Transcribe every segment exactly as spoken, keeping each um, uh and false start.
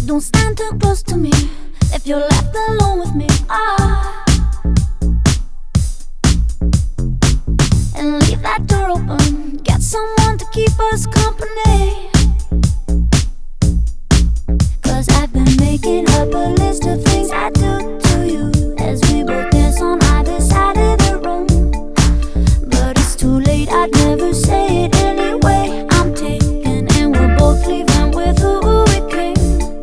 Don't stand too close to me if you're left alone with me. Ah, and leave that door open. Get someone to keep us company. Cause I've been making up a list of things I do to you as we both dance on either side of the room. But it's too late, I'd never say it anyway. I'm taken and we're both leaving with who we came.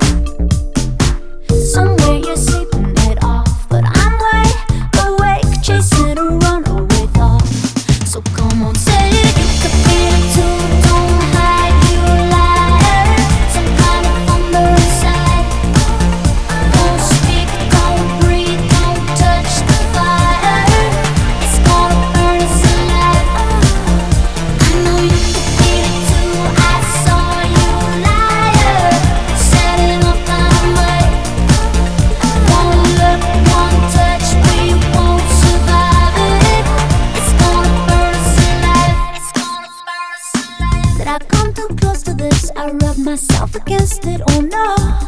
Somewhere you're sleeping it off, but I'm wide awake, chasing a runaway thought. So come on, say it, you could be it too. Don't hide, you liar. Some kind of thunder inside. Don't speak, don't breathe, don't touch the fire. It's gonna burn us alive. I know you could be it too. I saw you, liar, setting off dynamite. One look, one touch, we won't survive it. It's gonna burn us alive. It's gonna burn us alive. Did I come too close to this? I rub myself against it. Oh no,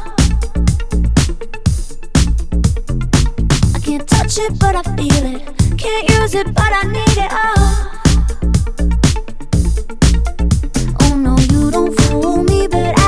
I can't touch it, but I feel it. Can't use it, but I need it. Oh, oh no, you don't fool me, but I